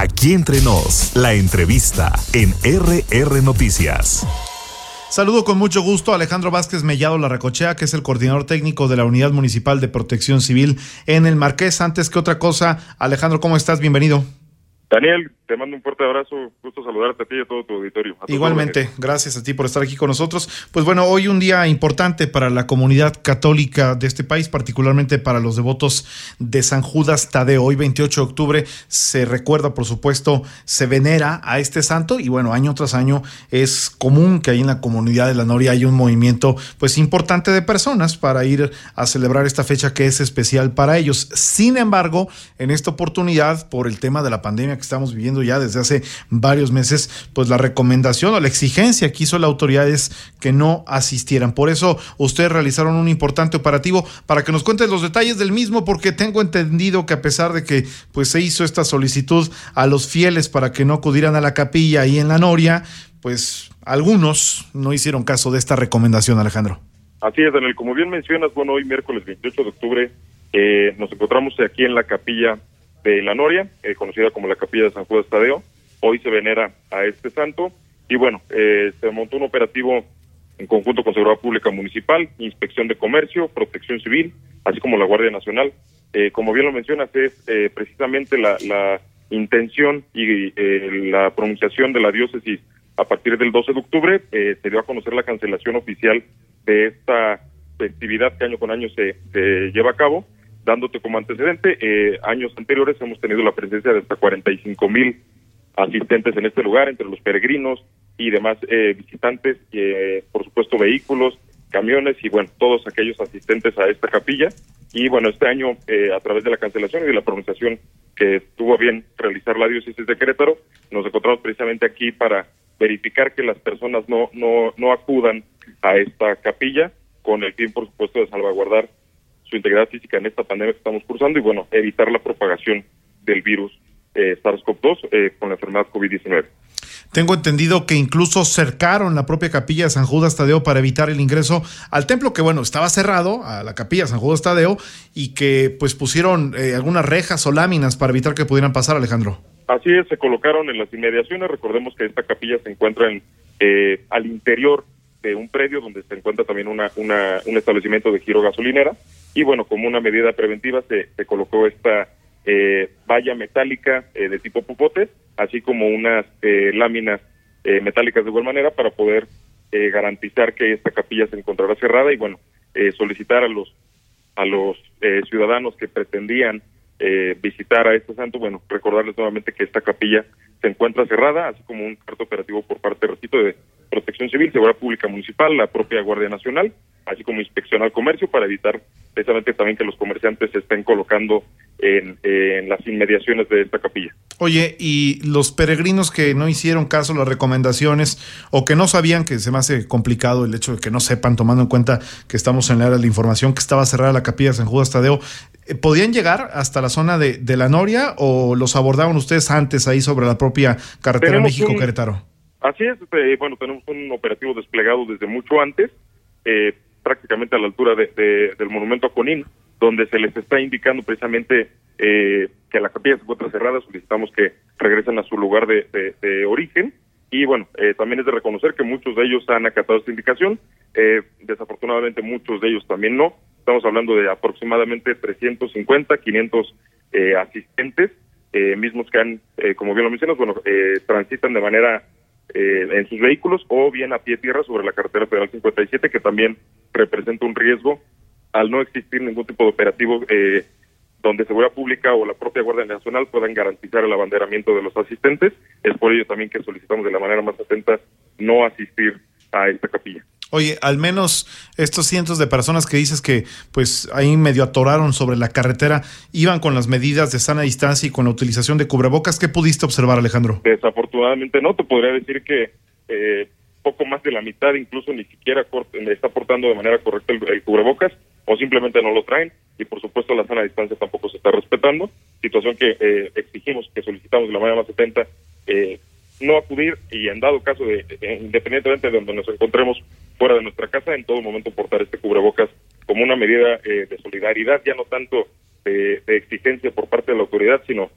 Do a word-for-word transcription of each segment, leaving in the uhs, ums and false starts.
Aquí entre nos, la entrevista en R R Noticias. Saludo con mucho gusto a Alejandro Vázquez Mellado Larracochea, que es el coordinador técnico de la Unidad Municipal de Protección Civil en el Marqués. Antes que otra cosa, Alejandro, ¿cómo estás? Bienvenido. Daniel, te mando un fuerte abrazo, gusto saludarte a ti y a todo tu auditorio. Igualmente, gracias a ti por estar aquí con nosotros. Pues bueno, hoy un día importante para la comunidad católica de este país, particularmente para los devotos de San Judas Tadeo. Hoy veintiocho de octubre se recuerda, por supuesto, se venera a este santo y bueno, año tras año es común que ahí en la comunidad de La Noria haya un movimiento pues importante de personas para ir a celebrar esta fecha que es especial para ellos. Sin embargo, en esta oportunidad, por el tema de la pandemia que estamos viviendo ya desde hace varios meses, pues la recomendación o la exigencia que hizo la autoridad es que no asistieran. Por eso ustedes realizaron un importante operativo para que nos cuentes los detalles del mismo, porque tengo entendido que a pesar de que pues se hizo esta solicitud a los fieles para que no acudieran a la capilla ahí en La Noria, pues algunos no hicieron caso de esta recomendación, Alejandro. Así es, Daniel, como bien mencionas, bueno, hoy miércoles veintiocho de octubre eh, nos encontramos aquí en la capilla de La Noria, eh, conocida como la capilla de San Judas Tadeo. Hoy se venera a este santo y bueno, eh, se montó un operativo en conjunto con Seguridad Pública Municipal, Inspección de Comercio, Protección Civil, así como la Guardia Nacional. Eh, como bien lo mencionas, es eh, precisamente la, la intención y eh, la pronunciación de la diócesis a partir del doce de octubre. Eh, se dio a conocer la cancelación oficial de esta festividad que año con año se, se lleva a cabo. Dándote como antecedente, eh, años anteriores hemos tenido la presencia de hasta cuarenta y cinco mil asistentes en este lugar, entre los peregrinos y demás eh, visitantes, eh, por supuesto vehículos, camiones y bueno, todos aquellos asistentes a esta capilla. Y bueno, este año, eh, a través de la cancelación y de la pronunciación que tuvo a bien realizar la diócesis de Querétaro, nos encontramos precisamente aquí para verificar que las personas no, no, no acudan a esta capilla, con el fin, por supuesto, de salvaguardar su integridad física en esta pandemia que estamos cursando y bueno, evitar la propagación del virus eh, SARS-CoV dos eh, con la enfermedad COVID diecinueve. Tengo entendido que incluso cercaron la propia capilla de San Judas Tadeo para evitar el ingreso al templo, que bueno, estaba cerrado, a la capilla de San Judas Tadeo, y que pues pusieron eh, algunas rejas o láminas para evitar que pudieran pasar, Alejandro. Así es, se colocaron en las inmediaciones. Recordemos que esta capilla se encuentra en, eh, al interior de un predio donde se encuentra también una, una un establecimiento de giro gasolinera. Y bueno, como una medida preventiva se, se colocó esta eh, valla metálica eh, de tipo popote, así como unas eh, láminas eh, metálicas de igual manera para poder eh, garantizar que esta capilla se encontrará cerrada y bueno, eh, solicitar a los a los eh, ciudadanos que pretendían eh, visitar a este santo, bueno, recordarles nuevamente que esta capilla se encuentra cerrada, así como un cuarto operativo por parte del Recito de Protección Civil, Seguridad Pública Municipal, la propia Guardia Nacional, así como inspección al comercio para evitar precisamente también que los comerciantes se estén colocando en, en las inmediaciones de esta capilla. Oye, y los peregrinos que no hicieron caso a las recomendaciones o que no sabían, que se me hace complicado el hecho de que no sepan, tomando en cuenta que estamos en la era de la información, que estaba cerrada la capilla de San Judas Tadeo, ¿podían llegar hasta la zona de, de La Noria o los abordaban ustedes antes ahí sobre la propia carretera México-Querétaro? Así es, eh, bueno, tenemos un operativo desplegado desde mucho antes, eh, prácticamente a la altura de, de, del monumento a Conín, donde se les está indicando precisamente eh, que la capilla se encuentra cerrada. Solicitamos que regresen a su lugar de, de, de origen y bueno, eh, también es de reconocer que muchos de ellos han acatado esta indicación, eh, desafortunadamente muchos de ellos también no. Estamos hablando de aproximadamente trescientos cincuenta, quinientos eh, asistentes, eh, mismos que han, eh, como bien lo mencionas, bueno, eh, transitan de manera Eh, en sus vehículos o bien a pie tierra sobre la carretera federal cincuenta y siete, que también representa un riesgo al no existir ningún tipo de operativo eh, donde Seguridad Pública o la propia Guardia Nacional puedan garantizar el abanderamiento de los asistentes. Es por ello también que solicitamos de la manera más atenta no asistir a esta capilla. Oye, al menos estos cientos de personas que dices que pues ahí medio atoraron sobre la carretera, ¿iban con las medidas de sana distancia y con la utilización de cubrebocas? ¿Qué pudiste observar, Alejandro? Desafortunadamente no, te podría decir que eh, poco más de la mitad incluso ni siquiera está portando de manera correcta el, el cubrebocas o simplemente no lo traen y por supuesto la sana distancia tampoco se está respetando, situación que eh, exigimos, que solicitamos de la manera más atenta eh, no acudir y en dado caso de, de independientemente de donde nos encontremos fuera de nuestra casa, en todo momento portar este cubrebocas como una medida eh, de solidaridad, ya no tanto de, de exigencia por parte de la autoridad, sino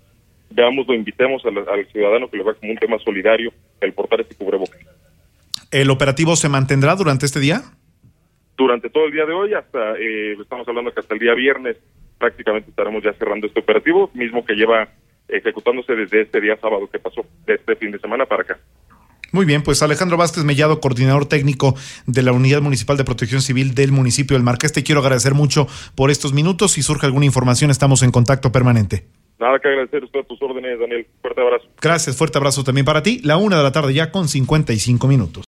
veamos, lo invitemos al, al ciudadano que lo vea como un tema solidario el portar este cubrebocas. ¿El operativo se mantendrá durante este día? Durante todo el día de hoy, hasta eh, estamos hablando que hasta el día viernes prácticamente estaremos ya cerrando este operativo, mismo que lleva ejecutándose desde este día sábado que pasó, de este fin de semana para acá. Muy bien, pues Alejandro Vázquez Mellado, coordinador técnico de la Unidad Municipal de Protección Civil del municipio del Marqués, te quiero agradecer mucho por estos minutos. Si surge alguna información, estamos en contacto permanente. Nada que agradecer, usted a tus órdenes, Daniel. Fuerte abrazo. Gracias, fuerte abrazo también para ti. La una de la tarde ya con cincuenta y cinco minutos.